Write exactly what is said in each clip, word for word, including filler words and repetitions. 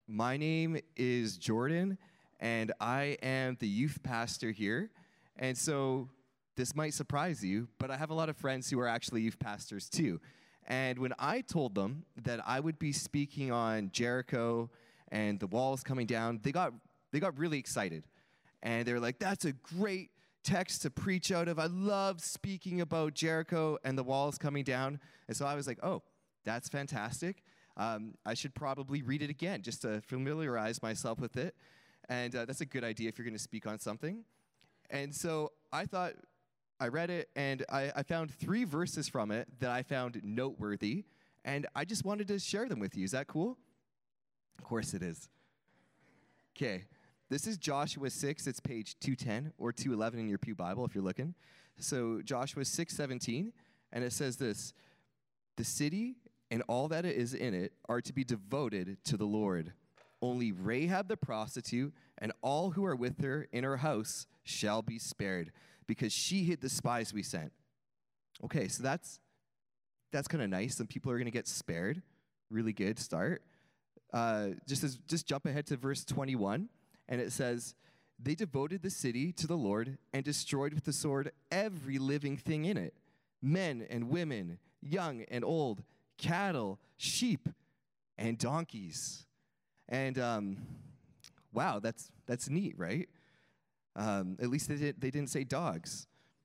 My name is Jordan, and I am the youth pastor here. And so this might surprise you, but I have a lot of friends who are actually youth pastors too. And when I told them that I would be speaking on Jericho and the walls coming down, they got they got really excited. And they were like, that's a great text to preach out of. I love speaking about Jericho and the walls coming down. And so I was like, oh, that's fantastic. Um, I should probably read it again just to familiarize myself with it. And uh, that's a good idea if you're going to speak on something. And so I thought, I read it, and I, I found three verses from it that I found noteworthy. And I just wanted to share them with you. Is that cool? Of course it is. Okay. This is Joshua six. It's page two ten or two eleven in your Pew Bible if you're looking. So Joshua six seventeen, and it says this: the city and all that is in it are to be devoted to the Lord. Only Rahab the prostitute and all who are with her in her house shall be spared, because she hid the spies we sent. Okay, so that's that's kind of nice. Some people are going to get spared. Really good start. Uh, just as just jump ahead to verse twenty-one, and it says, they devoted the city to the Lord and destroyed with the sword every living thing in it, men and women, young and old, cattle, sheep, and donkeys. And um, wow, that's that's neat, right? Um, at least they, did, they didn't say dogs.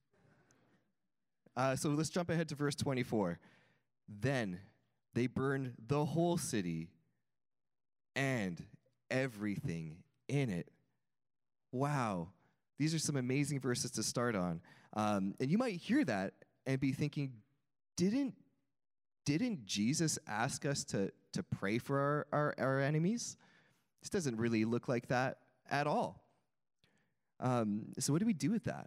Uh, so let's jump ahead to verse twenty-four. Then they burned the whole city and everything in it. Wow, these are some amazing verses to start on. Um, and you might hear that and be thinking, didn't Didn't Jesus ask us to, to pray for our, our, our enemies? This doesn't really look like that at all. Um, so what do we do with that?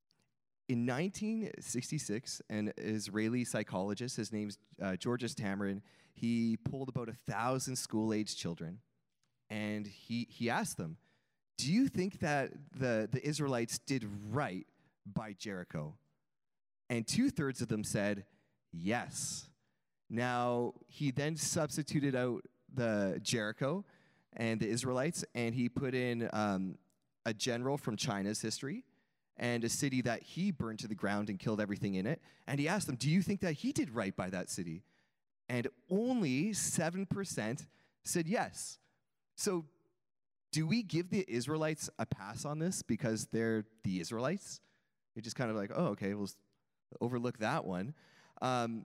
In nineteen sixty-six, an Israeli psychologist, his name's uh, Georges Tamarin, he pulled about a thousand school-age children, and he, he asked them, do you think that the, the Israelites did right by Jericho? And two-thirds of them said, yes. Now, he then substituted out the Jericho and the Israelites, and he put in um, a general from China's history and a city that he burned to the ground and killed everything in it. And he asked them, do you think that he did right by that city? And only seven percent said yes. So do we give the Israelites a pass on this because they're the Israelites? You're just kind of like, oh, okay, we'll overlook that one. Um,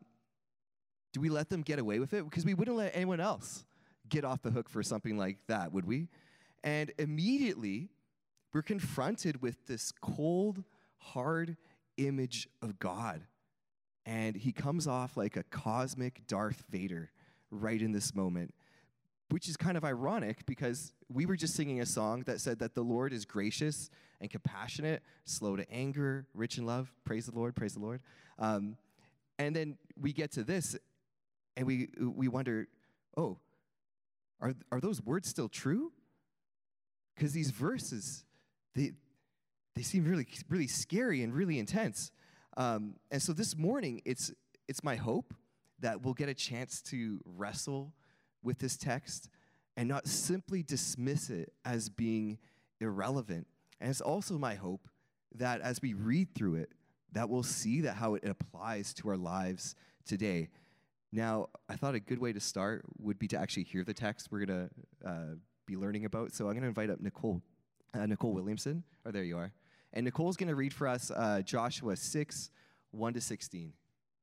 Do we let them get away with it? Because we wouldn't let anyone else get off the hook for something like that, would we? And immediately, we're confronted with this cold, hard image of God. And he comes off like a cosmic Darth Vader right in this moment, which is kind of ironic because we were just singing a song that said that the Lord is gracious and compassionate, slow to anger, rich in love. Praise the Lord, praise the Lord. Um, and then we get to this, and we we wonder, oh, are are those words still true? Because these verses, they they seem really really scary and really intense. Um, and so this morning, it's it's my hope that we'll get a chance to wrestle with this text and not simply dismiss it as being irrelevant. And it's also my hope that as we read through it, that we'll see that how it applies to our lives today. Now, I thought a good way to start would be to actually hear the text we're going to uh, be learning about. So I'm going to invite up Nicole, uh, Nicole Williamson. Oh, there you are. And Nicole's going to read for us uh, Joshua six, one to sixteen.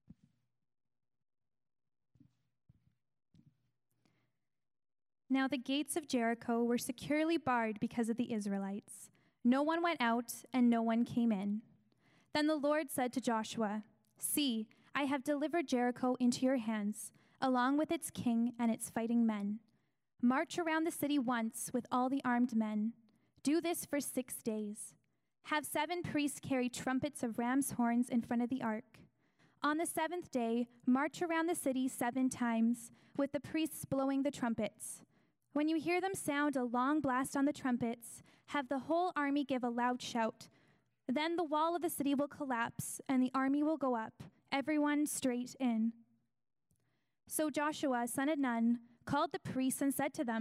Now the gates of Jericho were securely barred because of the Israelites. No one went out and no one came in. Then the Lord said to Joshua, see, I have delivered Jericho into your hands, along with its king and its fighting men. March around the city once with all the armed men. Do this for six days. Have seven priests carry trumpets of ram's horns in front of the ark. On the seventh day, march around the city seven times, with the priests blowing the trumpets. When you hear them sound a long blast on the trumpets, have the whole army give a loud shout. Then the wall of the city will collapse, and the army will go up, everyone straight in. So Joshua, son of Nun, called the priests and said to them,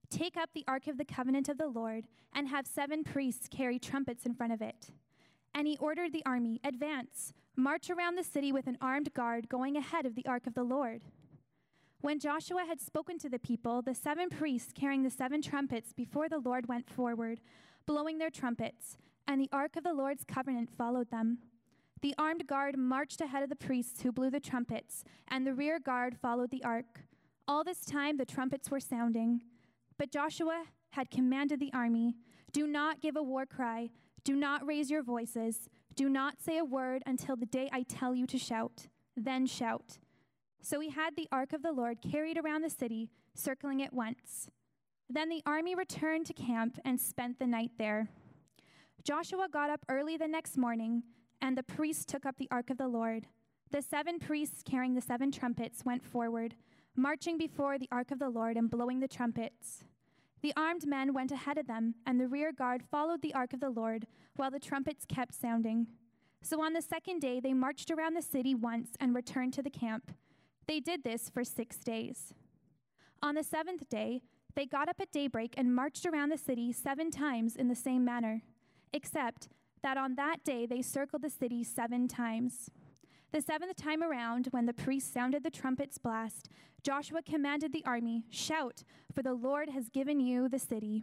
Take up the ark of the covenant of the Lord, and have seven priests carry trumpets in front of it." And he ordered the army, "Advance, march around the city with an armed guard going ahead of the ark of the Lord." When Joshua had spoken to the people, the seven priests carrying the seven trumpets before the Lord went forward, blowing their trumpets, and the ark of the Lord's covenant followed them. The armed guard marched ahead of the priests who blew the trumpets, and the rear guard followed the ark. All this time the trumpets were sounding. But Joshua had commanded the army, "Do not give a war cry. Do not raise your voices. Do not say a word until the day I tell you to shout. Then shout." So he had the ark of the Lord carried around the city, circling it once. Then the army returned to camp and spent the night there. Joshua got up early the next morning, and the priests took up the ark of the Lord. The seven priests carrying the seven trumpets went forward, marching before the ark of the Lord and blowing the trumpets. The armed men went ahead of them, and the rear guard followed the ark of the Lord, while the trumpets kept sounding. So on the second day they marched around the city once and returned to the camp. They did this for six days. On the seventh day, they got up at daybreak and marched around the city seven times in the same manner, except that on that day they circled the city seven times. The seventh time around, when the priests sounded the trumpet's blast, Joshua commanded the army, "Shout, for the Lord has given you the city."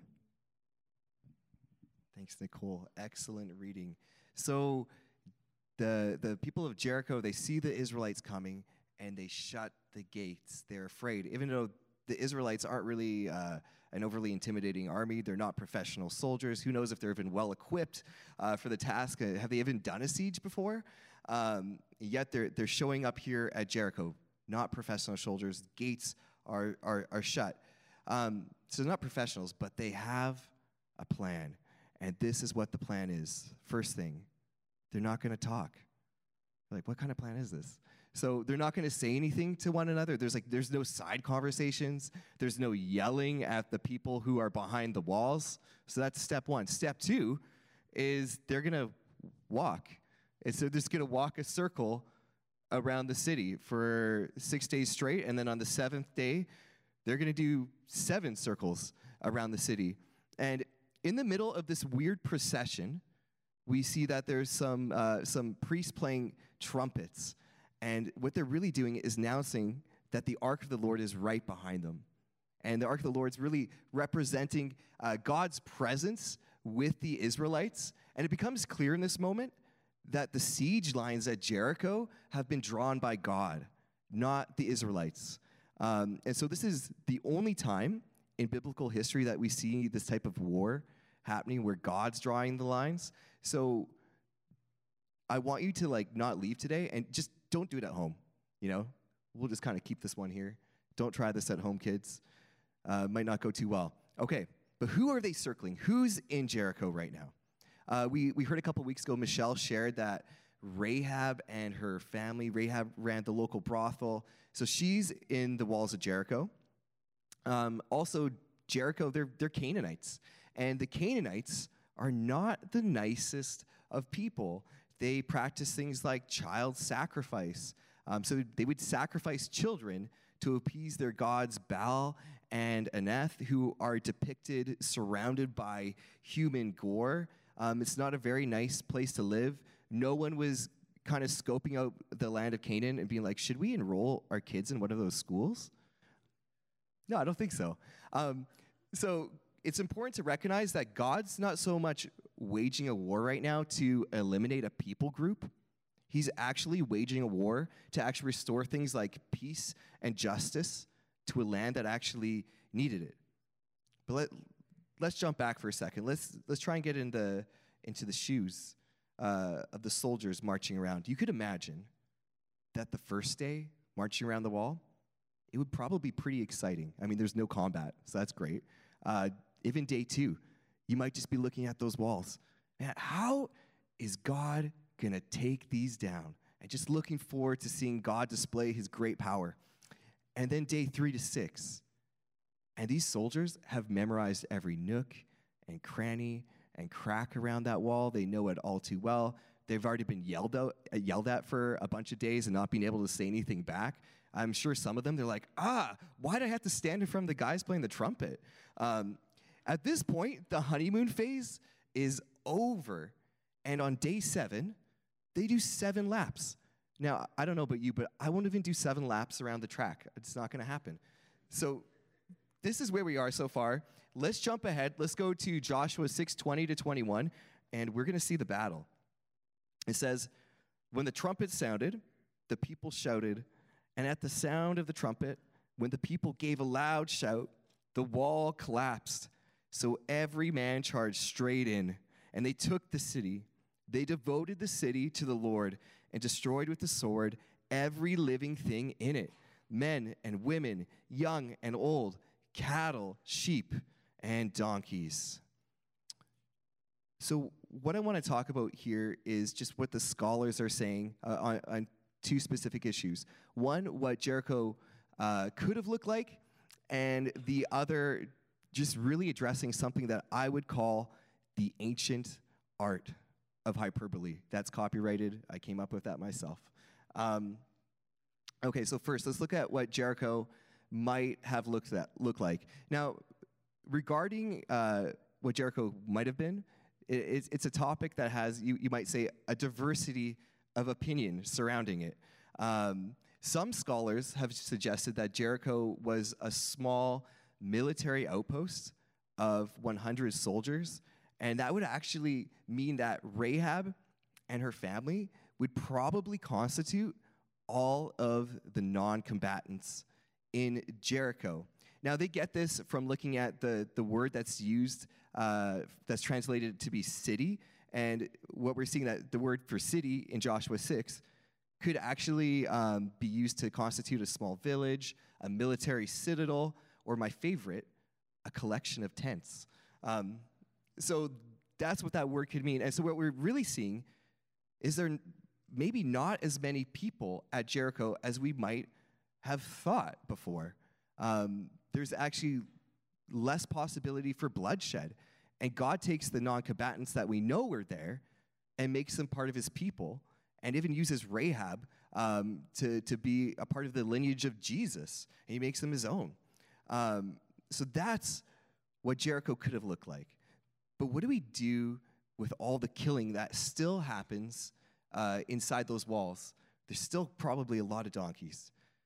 Thanks, Nicole. Excellent reading. So the the people of Jericho, they see the Israelites coming, and they shut the gates. They're afraid, even though the Israelites aren't really uh, an overly intimidating army. They're not professional soldiers. Who knows if they're even well-equipped uh, for the task? Uh, have they even done a siege before? Um, yet they're, they're showing up here at Jericho, not professional soldiers. Gates are, are, are shut. Um, so they're not professionals, but they have a plan. And this is what the plan is. First thing, they're not going to talk. Like, what kind of plan is this? So they're not going to say anything to one another. There's like there's no side conversations. There's no yelling at the people who are behind the walls. So that's step one. Step two is they're going to walk. And so they're just going to walk a circle around the city for six days straight. And then on the seventh day, they're going to do seven circles around the city. And in the middle of this weird procession, we see that there's some uh, some priests playing trumpets. And what they're really doing is announcing that the ark of the Lord is right behind them. And the ark of the Lord is really representing uh, God's presence with the Israelites. And it becomes clear in this moment that the siege lines at Jericho have been drawn by God, not the Israelites. Um, and so this is the only time in biblical history that we see this type of war happening where God's drawing the lines. So I want you to like not leave today and just don't do it at home. You know, we'll just kind of keep this one here. Don't try this at home, kids. Uh, might not go too well. Okay, but who are they circling? Who's in Jericho right now? Uh, we, we heard a couple weeks ago, Michelle shared that Rahab and her family, Rahab ran the local brothel. So she's in the walls of Jericho. Um, also, Jericho, they're, they're Canaanites. And the Canaanites are not the nicest of people. They practice things like child sacrifice. Um, so they would sacrifice children to appease their gods Baal and Aneth, who are depicted surrounded by human gore. Um, it's not a very nice place to live. No one was kind of scoping out the land of Canaan and being like, should we enroll our kids in one of those schools? No, I don't think so. Um, so it's important to recognize that God's not so much waging a war right now to eliminate a people group. He's actually waging a war to actually restore things like peace and justice to a land that actually needed it. But let, let's jump back for a second. Let's let's try and get in the, into the shoes uh, of the soldiers marching around. You could imagine that the first day marching around the wall, it would probably be pretty exciting. I mean, there's no combat, so that's great. Uh, even day two, you might just be looking at those walls. Man, how is God going to take these down? And just looking forward to seeing God display his great power. And then day three to six. And these soldiers have memorized every nook and cranny and crack around that wall. They know it all too well. They've already been yelled out, uh, yelled at for a bunch of days and not being able to say anything back. I'm sure some of them, they're like, ah, why do I have to stand in front of the guys playing the trumpet? Um, at this point, the honeymoon phase is over. And on day seven, they do seven laps. Now, I don't know about you, but I won't even do seven laps around the track. It's not going to happen. So this is where we are so far. Let's jump ahead. Let's go to Joshua six twenty to twenty-one, and we're going to see the battle. It says, when the trumpet sounded, the people shouted, and at the sound of the trumpet, when the people gave a loud shout, the wall collapsed. So every man charged straight in, and they took the city. They devoted the city to the Lord and destroyed with the sword every living thing in it, men and women, young and old, cattle, sheep, and donkeys. So what I want to talk about here is just what the scholars are saying uh, on, on two specific issues. One, what Jericho uh, could have looked like, and the other, just really addressing something that I would call the ancient art of hyperbole. That's copyrighted. I came up with that myself. Um, okay, so first, let's look at what Jericho might have looked at look like. Now, regarding uh, what Jericho might have been, it, it's, it's a topic that has, you, you might say, a diversity of opinion surrounding it. Um, some scholars have suggested that Jericho was a small military outpost of one hundred soldiers, and that would actually mean that Rahab and her family would probably constitute all of the non-combatants in Jericho. Now, they get this from looking at the, the word that's used, uh, that's translated to be city, and what we're seeing that the word for city in Joshua six could actually um, be used to constitute a small village, a military citadel, or my favorite, a collection of tents. Um, so that's what that word could mean. And so what we're really seeing is there maybe not as many people at Jericho as we might have thought before. Um, there's actually less possibility for bloodshed. And God takes the non-combatants that we know were there and makes them part of his people, and even uses Rahab um, to, to be a part of the lineage of Jesus. And he makes them his own. Um, so that's what Jericho could have looked like. But what do we do with all the killing that still happens uh, inside those walls? There's still probably a lot of donkeys.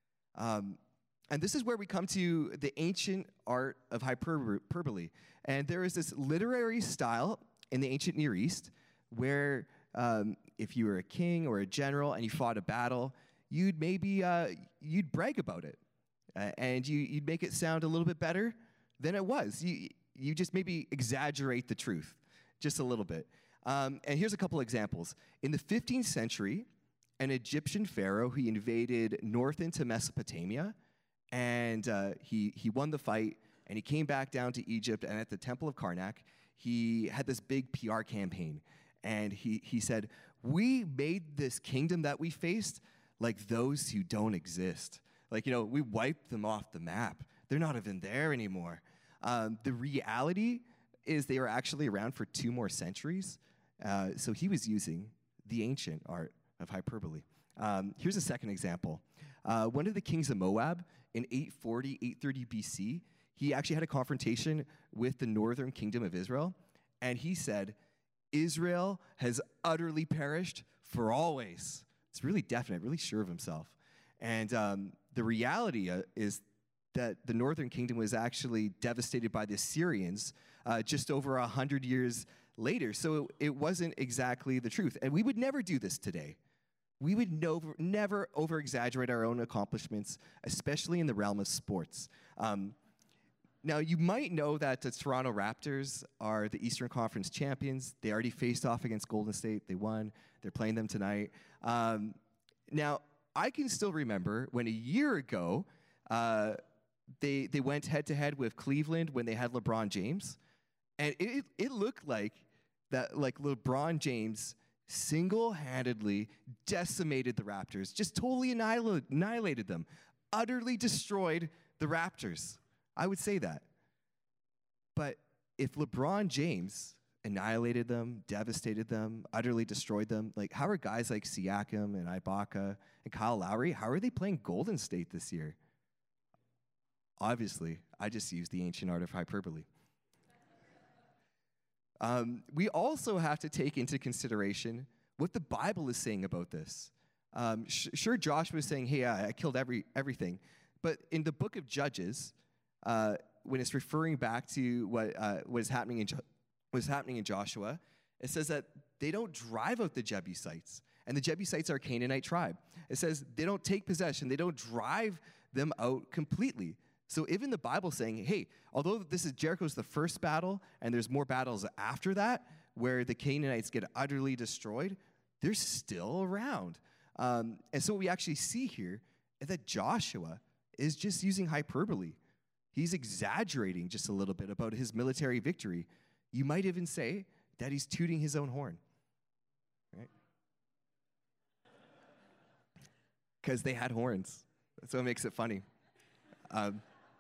Um, and this is where we come to the ancient art of hyperbole. And there is this literary style in the ancient Near East where um, if you were a king or a general and you fought a battle, you'd maybe uh, you'd brag about it. Uh, and you, you'd make it sound a little bit better than it was. You, you just maybe exaggerate the truth just a little bit. Um, and here's a couple examples. In the fifteenth century, an Egyptian pharaoh, he invaded north into Mesopotamia, and uh, he, he won the fight, and he came back down to Egypt, and at the Temple of Karnak, he had this big P R campaign. And he, he said, we made this kingdom that we faced like those who don't exist. Like, you know, we wiped them off the map. They're not even there anymore. Um, the reality is they were actually around for two more centuries. Uh, so he was using the ancient art of hyperbole. Um, here's a second example. Uh, one of the kings of Moab in eight forty, eight thirty B C, he actually had a confrontation with the northern kingdom of Israel. And he said, Israel has utterly perished for always. It's really definite, really sure of himself. And um, the reality uh, is that the northern kingdom was actually devastated by the Assyrians uh, just over a hundred years later. So it wasn't exactly the truth. And we would never do this today. We would no, never over-exaggerate our own accomplishments, especially in the realm of sports. Um, now, you might know that the Toronto Raptors are the Eastern Conference champions. They already faced off against Golden State. They won. They're playing them tonight. Um, now, I can still remember when a year ago, uh, they they went head-to-head with Cleveland when they had LeBron James. And it, it looked like that, like LeBron James single-handedly decimated the Raptors, just totally annihil- annihilated them, utterly destroyed the Raptors. I would say that. But if LeBron James annihilated them, devastated them, utterly destroyed them. Like, how are guys like Siakam and Ibaka and Kyle Lowry, how are they playing Golden State this year? Obviously, I just used the ancient art of hyperbole. Um, we also have to take into consideration what the Bible is saying about this. Um, sh- sure, Joshua is saying, hey, I, I killed every everything. But in the book of Judges, uh, when it's referring back to what, uh, what is happening in jo- what is happening in Joshua, it says that they don't drive out the Jebusites. And the Jebusites are a Canaanite tribe. It says they don't take possession. They don't drive them out completely. So even the Bible saying, hey, although this is Jericho's the first battle, and there's more battles after that where the Canaanites get utterly destroyed, they're still around. Um, and so what we actually see here is that Joshua is just using hyperbole. He's exaggerating just a little bit about his military victory. You might even say that he's tooting his own horn, right? Because they had horns. That's what makes it funny. Um,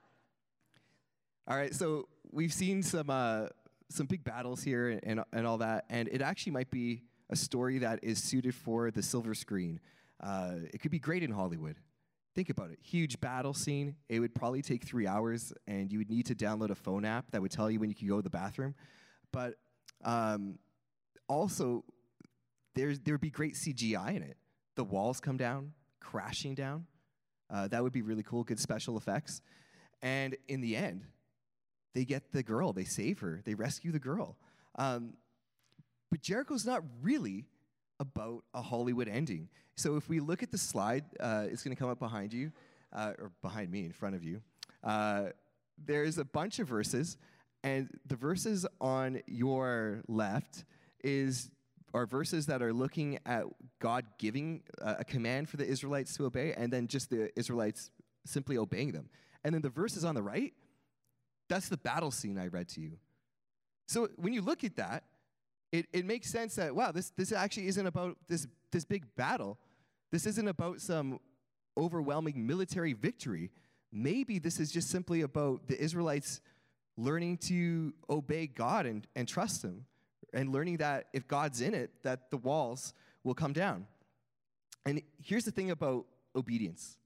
all right, so we've seen some uh, some big battles here and, and all that, and it actually might be a story that is suited for the silver screen. Uh, it could be great in Hollywood. Think about it. Huge battle scene. It would probably take three hours, and you would need to download a phone app that would tell you when you could go to the bathroom. But um, also, there's, there would be great C G I in it. The walls come down, crashing down. Uh, that would be really cool, good special effects. And in the end, they get the girl. They save her. They rescue the girl. Um, but Jericho's not really about a Hollywood ending. So if we look at the slide, uh, it's going to come up behind you, uh, or behind me, in front of you. Uh, there's a bunch of verses, and the verses on your left is are verses that are looking at God giving uh, a command for the Israelites to obey, and then just the Israelites simply obeying them. And then the verses on the right, that's the battle scene I read to you. So when you look at that, it, it makes sense that, wow, this, this actually isn't about this, this big battle. This isn't about some overwhelming military victory. Maybe this is just simply about the Israelites learning to obey God and, and trust him, and learning that if God's in it, that the walls will come down. And here's the thing about obedience.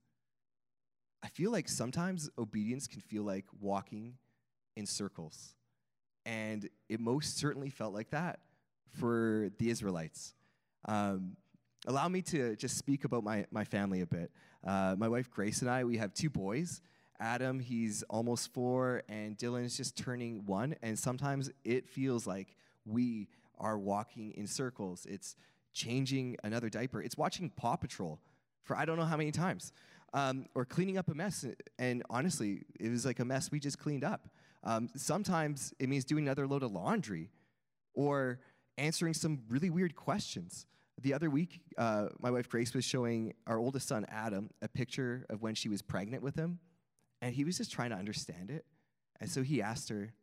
I feel like sometimes obedience can feel like walking in circles. And it most certainly felt like that for the Israelites. Um, allow me to just speak about my, my family a bit. Uh, my wife Grace and I, we have two boys. Adam, he's almost four, and Dylan is just turning one. And sometimes it feels like we are walking in circles. It's changing another diaper. It's watching Paw Patrol for I don't know how many times. Um, or cleaning up a mess. And honestly, it was like a mess we just cleaned up. Um, sometimes it means doing another load of laundry or answering some really weird questions. The other week, uh, my wife Grace was showing our oldest son, Adam, a picture of when she was pregnant with him, and he was just trying to understand it. And so he asked her,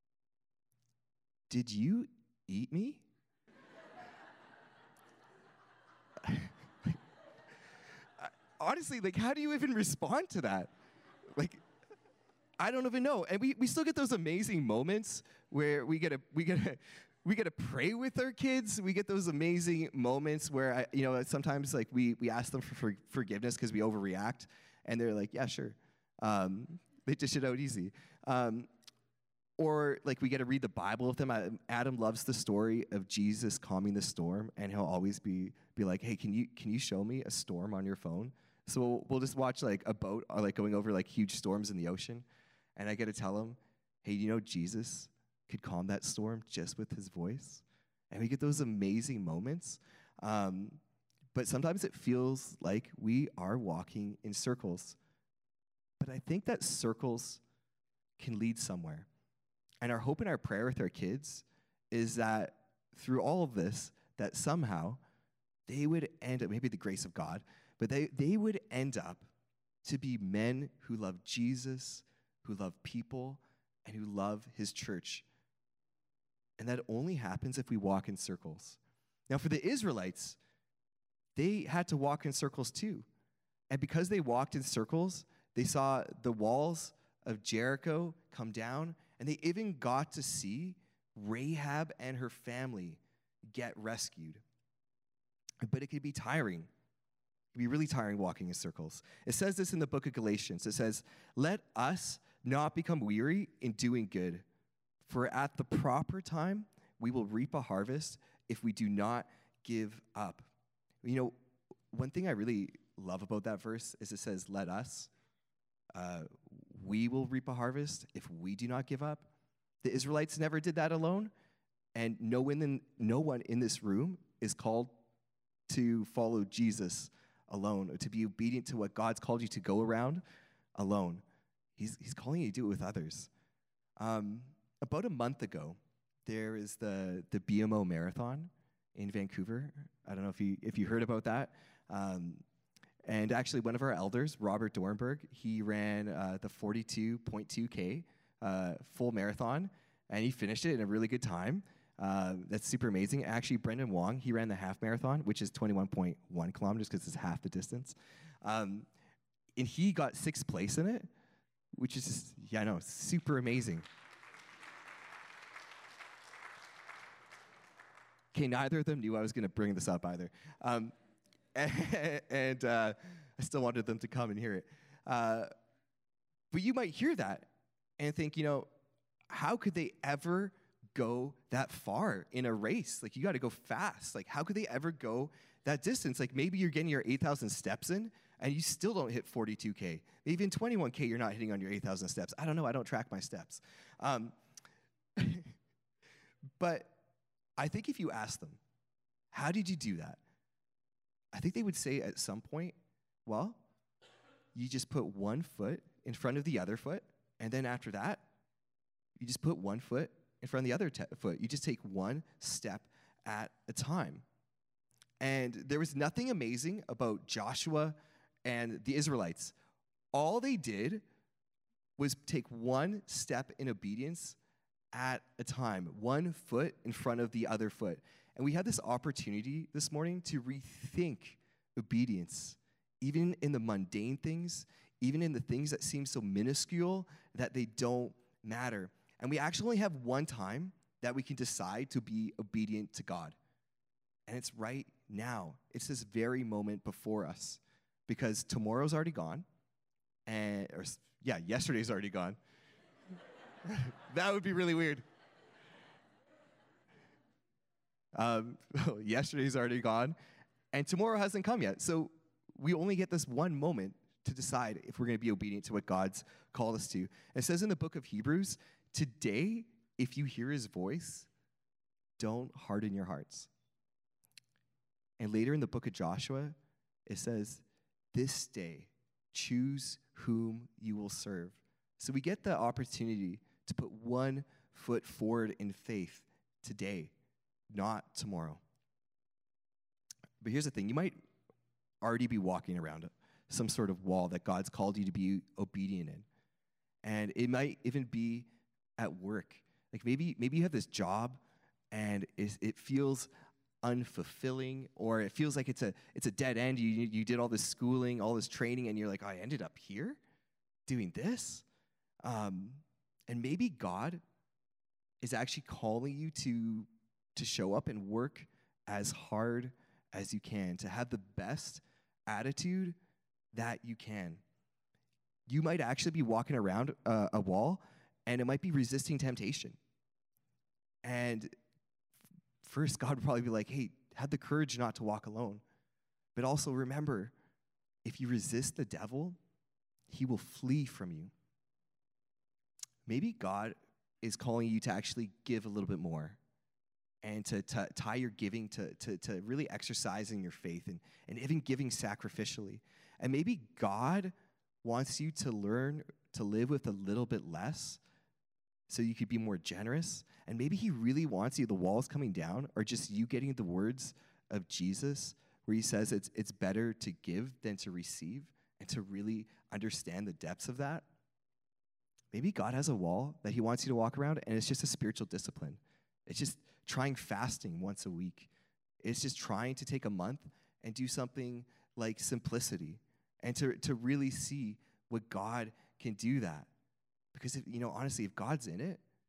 "Did you eat me?" Honestly, like, how do you even respond to that? Like, I don't even know. And we, we still get those amazing moments where we get to we get to we get to pray with our kids. We get those amazing moments where I, you know, sometimes like we we ask them for, for forgiveness because we overreact, and they're like, "Yeah, sure." Um, they dish it out easy. Um, or like we get to read the Bible with them. Adam loves the story of Jesus calming the storm, and he'll always be be like, "Hey, can you can you show me a storm on your phone?" So we'll, we'll just watch like a boat or like going over like huge storms in the ocean. And I get to tell him, "Hey, you know Jesus could calm that storm just with his voice?" And we get those amazing moments. Um, but sometimes it feels like we are walking in circles. But I think that circles can lead somewhere. And our hope and our prayer with our kids is that through all of this, that somehow they would end up, maybe the grace of God, but they, they would end up to be men who love Jesus, who love people, and who love his church. And that only happens if we walk in circles. Now, for the Israelites, they had to walk in circles too. And because they walked in circles, they saw the walls of Jericho come down, and they even got to see Rahab and her family get rescued. But it can be tiring. It can be really tiring walking in circles. It says this in the book of Galatians. It says, let us not become weary in doing good, for at the proper time we will reap a harvest if we do not give up. You know, one thing I really love about that verse is it says, let us. Uh, we will reap a harvest if we do not give up. The Israelites never did that alone, and no one in, no one in this room is called to follow Jesus alone, or to be obedient to what God's called you to go around alone. He's, he's calling you to do it with others. Um, about a month ago, there is the, the B M O Marathon in Vancouver. I don't know if you, if you heard about that. Um, and actually, one of our elders, Robert Dornberg, he ran uh, the forty-two point two K uh, full marathon, and he finished it in a really good time. Uh, that's super amazing. Actually, Brendan Wong, he ran the half marathon, which is twenty-one point one kilometers because it's half the distance. Um, and he got sixth place in it, which is just, yeah, I know, super amazing. Okay, neither of them knew I was going to bring this up either. Um, and uh, I still wanted them to come and hear it. Uh, but you might hear that and think, you know, how could they ever go that far in a race? Like, you got to go fast. Like, how could they ever go that distance? Like, maybe you're getting your eight thousand steps in, and you still don't hit forty-two K. Maybe in twenty-one K, you're not hitting on your eight thousand steps. I don't know. I don't track my steps. Um, but I think if you ask them, how did you do that? I think they would say at some point, well, you just put one foot in front of the other foot, and then after that, you just put one foot in front of the other te- foot. You just take one step at a time. And there was nothing amazing about Joshua and the Israelites. All they did was take one step in obedience at a time, one foot in front of the other foot. And we had this opportunity this morning to rethink obedience, even in the mundane things, even in the things that seem so minuscule that they don't matter. And we actually only have one time that we can decide to be obedient to God. And it's right now. It's this very moment before us, because tomorrow's already gone. And, or, yeah, yesterday's already gone. That would be really weird. Um, yesterday's already gone, and tomorrow hasn't come yet. So we only get this one moment to decide if we're going to be obedient to what God's called us to. And it says in the book of Hebrews, today, if you hear his voice, don't harden your hearts. And later in the book of Joshua, it says, this day, choose whom you will serve. So we get the opportunity to put one foot forward in faith today, not tomorrow. But here's the thing. You might already be walking around some sort of wall that God's called you to be obedient in. And it might even be at work. Like maybe maybe you have this job and it feels unfulfilling, or it feels like it's a it's a dead end. You you did all this schooling, all this training, and you're like, oh, I ended up here doing this. Um, and maybe God is actually calling you to to show up and work as hard as you can, to have the best attitude that you can. You might actually be walking around uh, a wall, and it might be resisting temptation. And first, God would probably be like, hey, have the courage not to walk alone. But also remember, if you resist the devil, he will flee from you. Maybe God is calling you to actually give a little bit more, and to, to tie your giving to, to, to really exercising your faith, and, and even giving sacrificially. And maybe God wants you to learn to live with a little bit less so you could be more generous. And maybe he really wants you, the walls coming down, or just you getting the words of Jesus where he says it's, it's better to give than to receive, and to really understand the depths of that. Maybe God has a wall that he wants you to walk around, and it's just a spiritual discipline. It's just trying fasting once a week. It's just trying to take a month and do something like simplicity, and to, to really see what God can do that. Because, if, you know, honestly, if God's in it,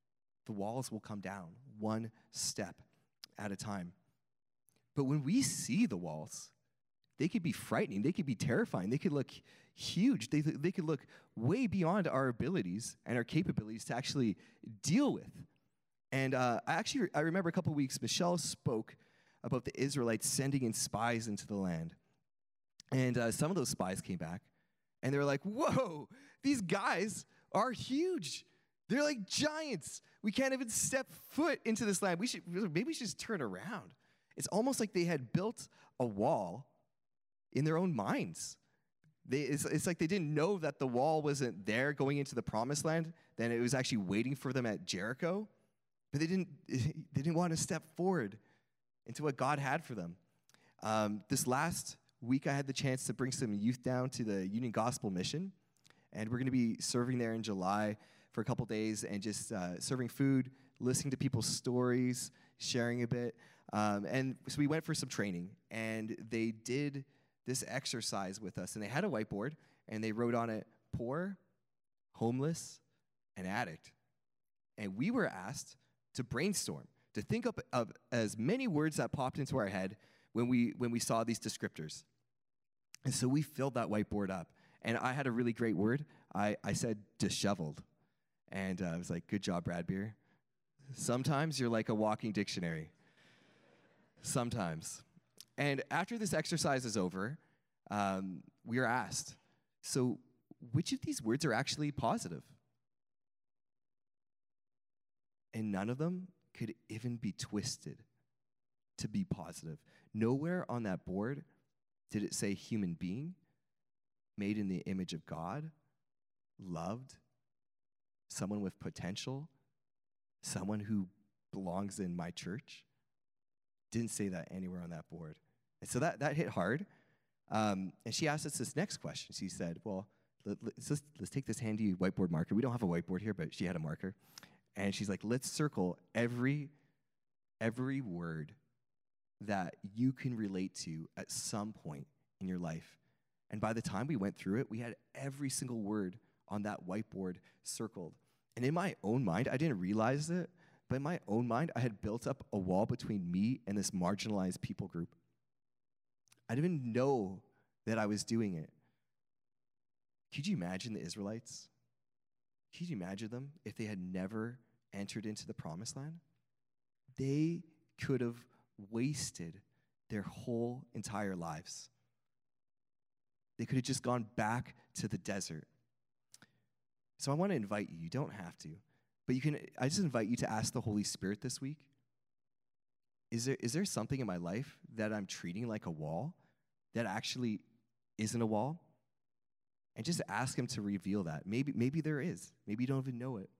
the walls will come down one step at a time. But when we see the walls, they could be frightening. They could be terrifying. They could look huge. They, they could look way beyond our abilities and our capabilities to actually deal with. And uh, I actually, I remember a couple weeks, Michelle spoke about the Israelites sending in spies into the land. And uh, some of those spies came back, and they were like, whoa, these guys are huge. They're like giants. We can't even step foot into this land. We should, maybe we should just turn around. It's almost like they had built a wall in their own minds. They, it's, it's like they didn't know that the wall wasn't there going into the promised land, then it was actually waiting for them at Jericho. But they didn't, they didn't want to step forward into what God had for them. Um, this last week, I had the chance to bring some youth down to the Union Gospel Mission, and we're going to be serving there in July for a couple days and just uh, serving food, listening to people's stories, sharing a bit. Um, and so we went for some training, and they did this exercise with us, and they had a whiteboard, and they wrote on it, poor, homeless, and addict. And we were asked to brainstorm, to think up of as many words that popped into our head when we when we saw these descriptors. And so we filled that whiteboard up. And I had a really great word. I, I said disheveled. And uh, I was like, good job, Brad Beer. Sometimes you're like a walking dictionary. Sometimes. And after this exercise is over, um, we were asked, so which of these words are actually positive? And none of them could even be twisted to be positive. Nowhere on that board did it say human being, made in the image of God, loved, someone with potential, someone who belongs in my church. Didn't say that anywhere on that board. And so that, that hit hard. Um, and she asked us this next question. She said, well, let, let's, just, let's take this handy whiteboard marker. We don't have a whiteboard here, but she had a marker. And she's like, let's circle every, every word that you can relate to at some point in your life. And by the time we went through it, we had every single word on that whiteboard circled. And in my own mind, I didn't realize it, but in my own mind, I had built up a wall between me and this marginalized people group. I didn't even know that I was doing it. Could you imagine the Israelites? Could you imagine them if they had never entered into the promised land? They could have wasted their whole entire lives. They could have just gone back to the desert. So I want to invite you. You don't have to, but you can. I just invite you to ask the Holy Spirit this week, is there is there something in my life that I'm treating like a wall that actually isn't a wall? And just ask him to reveal that. Maybe, maybe there is. Maybe you don't even know it.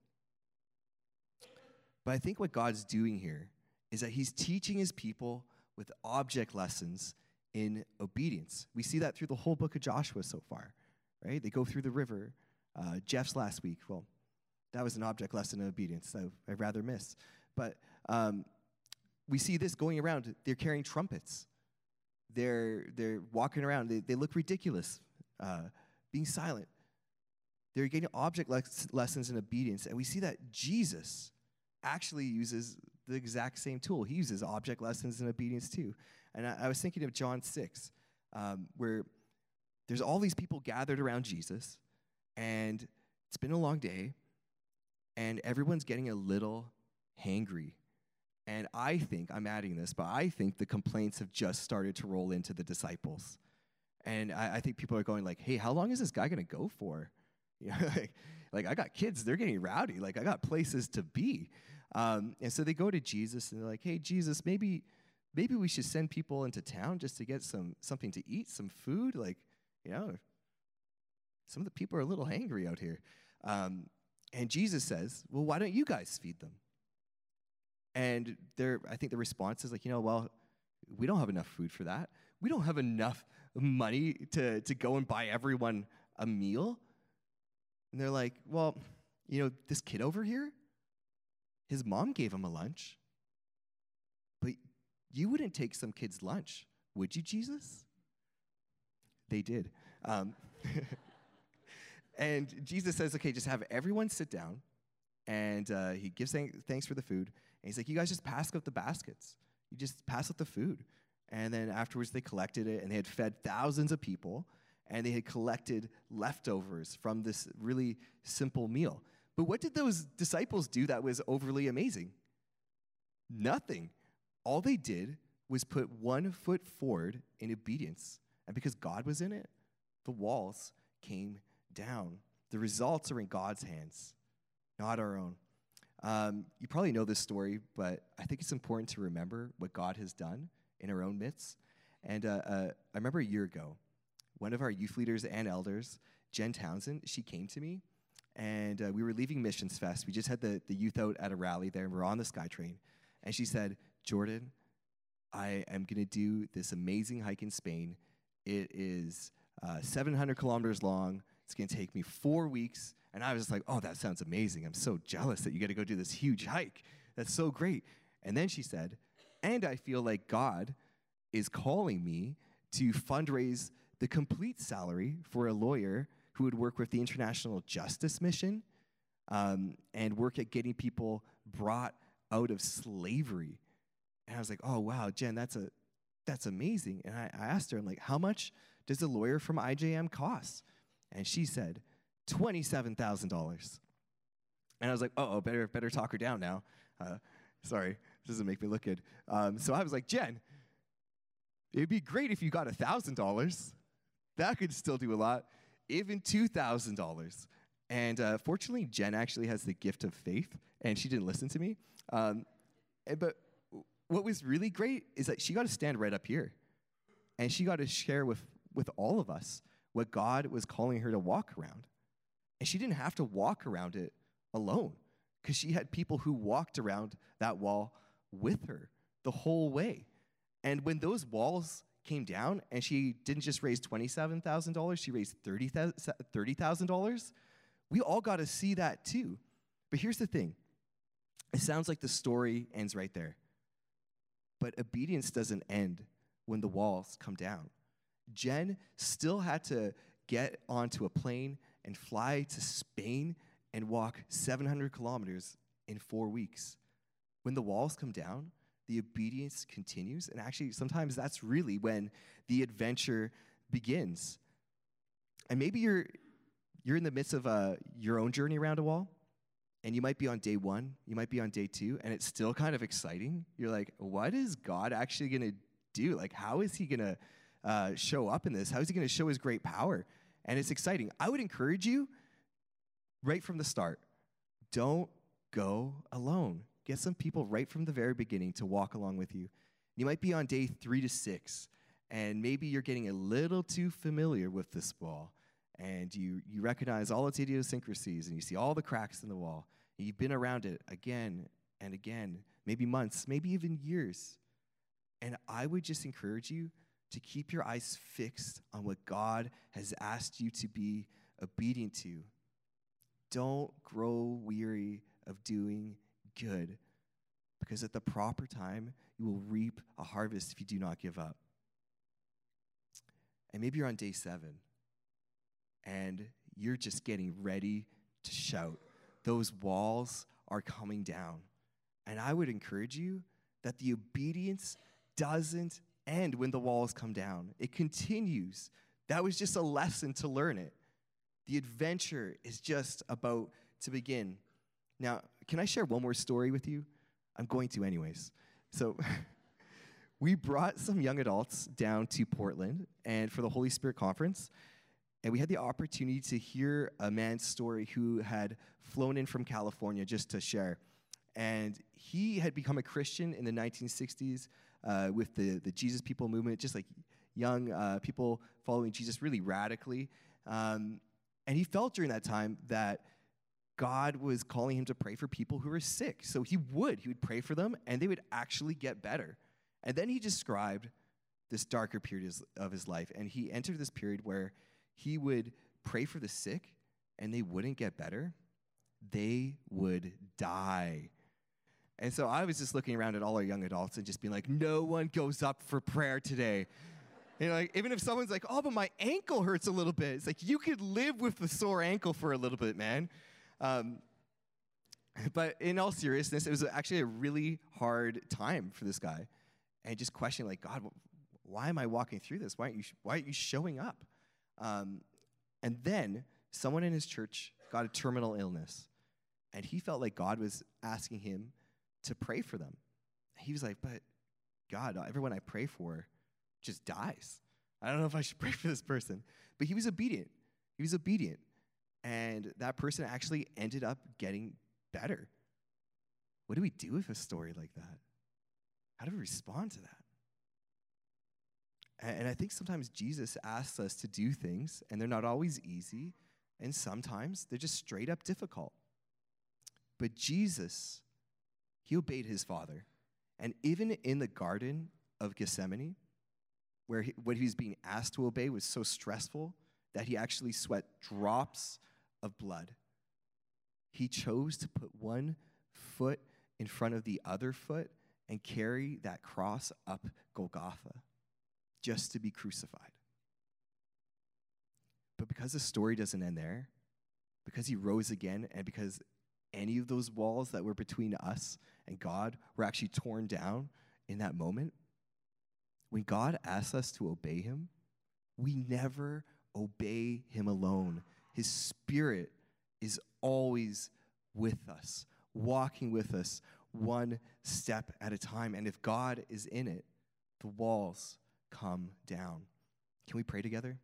But I think what God's doing here is that he's teaching his people with object lessons in obedience. We see that through the whole book of Joshua so far, right? They go through the river. Uh, Jeff's last week, well, that was an object lesson in obedience that I'd rather miss. But um, we see this going around. They're carrying trumpets. They're, they're walking around. They, they look ridiculous. Uh, being silent. They're getting object le- lessons in obedience. And we see that Jesus actually uses the exact same tool. He uses object lessons in obedience too. And I, I was thinking of John six, um, where there's all these people gathered around Jesus, and it's been a long day, and everyone's getting a little hangry. And I think, I'm adding this, but I think the complaints have just started to roll into the disciples. And I, I think people are going like, hey, how long is this guy going to go for? You know, like, like, I got kids. They're getting rowdy. Like, I got places to be. Um, and so they go to Jesus, and they're like, hey, Jesus, maybe maybe we should send people into town just to get some something to eat, some food. Like, you know, some of the people are a little hangry out here. Um, and Jesus says, well, why don't you guys feed them? And they're, I think the response is like, you know, well, we don't have enough food for that. We don't have enough money to, to go and buy everyone a meal. And they're like, well, you know, this kid over here, his mom gave him a lunch. But you wouldn't take some kid's lunch, would you, Jesus? They did. Um, and Jesus says, okay, just have everyone sit down, And uh, he gives thank- thanks for the food. And he's like, you guys just pass out the baskets. You just pass out the food. And then afterwards, they collected it, and they had fed thousands of people, and they had collected leftovers from this really simple meal. But what did those disciples do that was overly amazing? Nothing. All they did was put one foot forward in obedience. And because God was in it, the walls came down. The results are in God's hands, not our own. Um, you probably know this story, but I think it's important to remember what God has done in our own midst. And uh, uh, I remember a year ago, one of our youth leaders and elders, Jen Townsend, she came to me, and uh, we were leaving Missions Fest. We just had the, the youth out at a rally there, and we we're on the SkyTrain. And she said, Jordan, I am going to do this amazing hike in Spain. It is uh, seven hundred kilometers long. It's going to take me four weeks. And I was just like, oh, that sounds amazing. I'm so jealous that you get to go do this huge hike. That's so great. And then she said, and I feel like God is calling me to fundraise the complete salary for a lawyer who would work with the International Justice Mission um, and work at getting people brought out of slavery. And I was like, oh, wow, Jen, that's a that's amazing. And I, I asked her, I'm like, how much does a lawyer from I J M cost? And she said, twenty-seven thousand dollars. And I was like, uh-oh, better, better talk her down now. Uh, sorry, this doesn't make me look good. Um, so I was like, Jen, it'd be great if you got one thousand dollars. That could still do a lot. Even two thousand dollars. And uh, fortunately, Jen actually has the gift of faith, and she didn't listen to me. Um, but what was really great is that she got to stand right up here, and she got to share with, with all of us what God was calling her to walk around. And she didn't have to walk around it alone, because she had people who walked around that wall with her the whole way. And when those walls came down and she didn't just raise twenty-seven thousand dollars, she raised thirty thousand dollars, we all got to see that too. But here's the thing. It sounds like the story ends right there. But obedience doesn't end when the walls come down. Jen still had to get onto a plane and fly to Spain and walk seven hundred kilometers in four weeks. When the walls come down, the obedience continues, and actually sometimes that's really when the adventure begins. And maybe you're you're in the midst of uh, your own journey around a wall, and you might be on day one, you might be on day two, and it's still kind of exciting. You're like, what is God actually going to do? Like, how is he going to uh, show up in this? How is he going to show his great power? And it's exciting. I would encourage you right from the start, don't go alone. Get some people right from the very beginning to walk along with you. You might be on day three to six, and maybe you're getting a little too familiar with this wall, and you, you recognize all its idiosyncrasies, and you see all the cracks in the wall. And you've been around it again and again, maybe months, maybe even years. And I would just encourage you to keep your eyes fixed on what God has asked you to be obedient to. Don't grow weary of doing good, because at the proper time, you will reap a harvest if you do not give up. And maybe you're on day seven, and you're just getting ready to shout. Those walls are coming down. And I would encourage you that the obedience doesn't end when the walls come down. It continues. That was just a lesson to learn it. The adventure is just about to begin. Now, can I share one more story with you? I'm going to anyways. So we brought some young adults down to Portland and for the Holy Spirit Conference, and we had the opportunity to hear a man's story who had flown in from California just to share. And he had become a Christian in the nineteen sixties uh, with the, the Jesus People movement, just like young uh, people following Jesus really radically. Um, and he felt during that time that God was calling him to pray for people who were sick. So he would. He would pray for them, and they would actually get better. And then he described this darker period of his life, and he entered this period where he would pray for the sick, and they wouldn't get better. They would die. And so I was just looking around at all our young adults and just being like, no one goes up for prayer today. You know, like, even if someone's like, oh, but my ankle hurts a little bit. It's like, you could live with the sore ankle for a little bit, man. Um, But in all seriousness, it was actually a really hard time for this guy. And just questioning, like, God, why am I walking through this? Why aren't you, why aren't you showing up? Um, and then someone in his church got a terminal illness. And he felt like God was asking him to pray for them. He was like, but God, everyone I pray for just dies. I don't know if I should pray for this person. But he was obedient. He was obedient. And that person actually ended up getting better. What do we do with a story like that? How do we respond to that? And, and I think sometimes Jesus asks us to do things, and they're not always easy, and sometimes they're just straight up difficult. But Jesus, he obeyed his Father. And even in the Garden of Gethsemane, where he, what he was being asked to obey was so stressful that he actually sweat drops of blood, he chose to put one foot in front of the other foot and carry that cross up Golgotha just to be crucified. But because the story doesn't end there, because he rose again, and because any of those walls that were between us and God were actually torn down in that moment, when God asks us to obey him, we never obey him alone. His Spirit is always with us, walking with us one step at a time. And if God is in it, the walls come down. Can we pray together?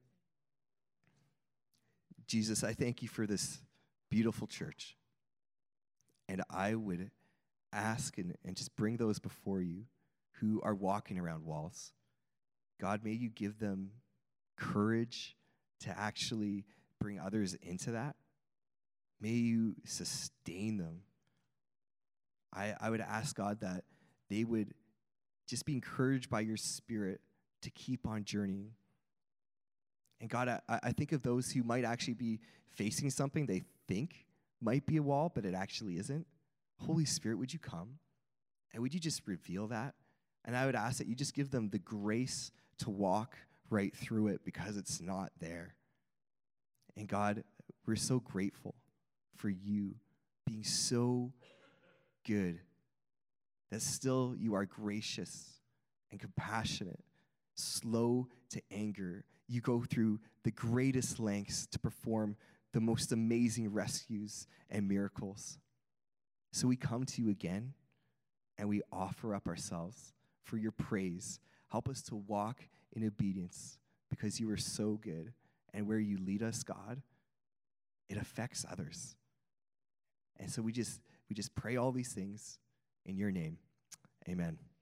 Jesus, I thank you for this beautiful church. And I would ask and, and just bring those before you who are walking around walls. God, may you give them courage to actually bring others into that. May you sustain them. I, I would ask, God, that they would just be encouraged by your Spirit to keep on journeying. And God, I, I think of those who might actually be facing something they think might be a wall, but it actually isn't. Holy Spirit, would you come? And would you just reveal that? And I would ask that you just give them the grace to walk right through it because it's not there. And God, we're so grateful for you being so good that still you are gracious and compassionate, slow to anger. You go through the greatest lengths to perform the most amazing rescues and miracles. So we come to you again and we offer up ourselves for your praise. Help us to walk in obedience because you are so good. And where you lead us, God, it affects others. And so we just we just pray all these things in your name. Amen.